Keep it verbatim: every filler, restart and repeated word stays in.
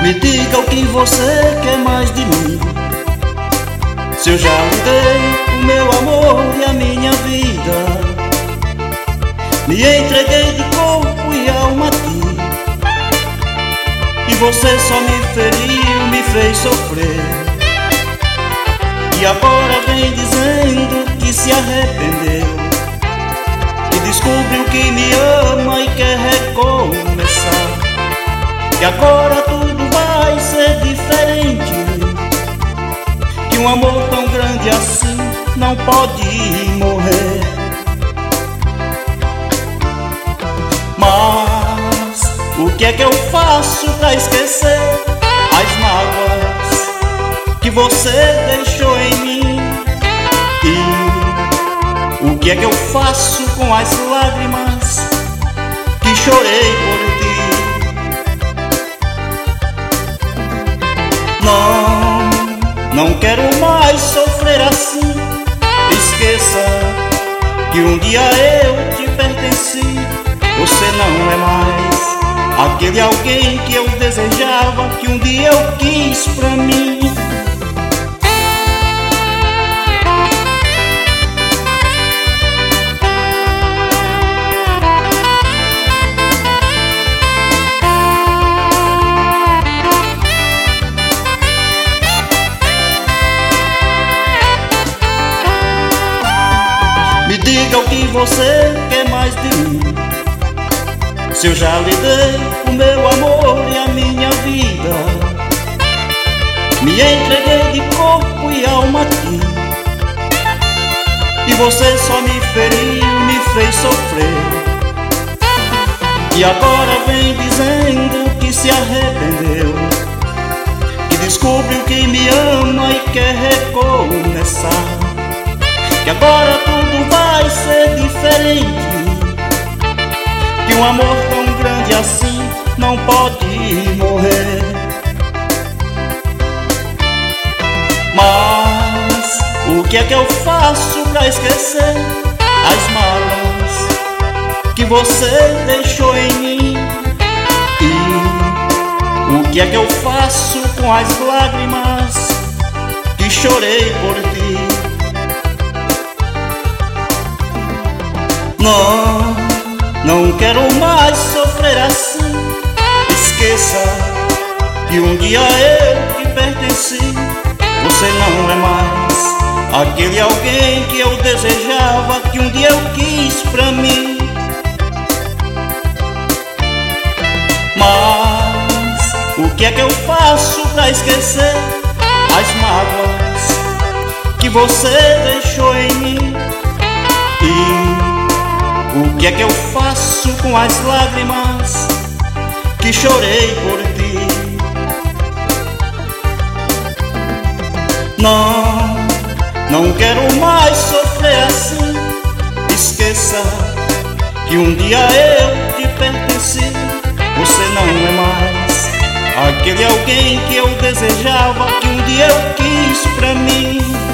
Me diga o que você quer mais de mim. Se eu já lhe dei o meu amor e a minha vida, me entreguei de corpo e alma a ti, e você só me feriu, me fez sofrer. E agora vem dizendo que se arrependeu, que descobriu que me ama e quer recomeçar, que agora tudo vai ser diferente, que um amor tão grande assim não pode morrer. Mas o que é que eu faço pra esquecer as mágoas que você deixou em mim? E o que é que eu faço com as lágrimas que chorei por ti? Não, não quero mais sofrer assim. Esqueça que um dia eu te pertenci. Você não é mais aquele alguém que eu desejava, que um dia eu quis pra mim. Me diga o que você quer mais de mim. Se eu já lhe dei o meu amor e a minha vida, me entreguei de corpo e alma a ti, e você só me feriu, me fez sofrer. E agora vem dizendo que se arrependeu, que descobriu que me ama e quer recomeçar, que agora tudo vai ser diferente, que um amor tão grande assim não pode morrer. Mas o que é que eu faço pra esquecer as malas que você deixou em mim? E o que é que eu faço com as lágrimas que chorei por ti? Não, não quero mais sofrer assim. Esqueça que um dia eu te pertenci. Você não é mais aquele alguém que eu desejava, que um dia eu quis pra mim. Mas o que é que eu faço pra esquecer as mágoas que você deixou em mim? E o que é que eu faço com as lágrimas que chorei por ti? Não, não quero mais sofrer assim. Esqueça que um dia eu te pertenci. Você não é mais aquele alguém que eu desejava, que um dia eu quis pra mim.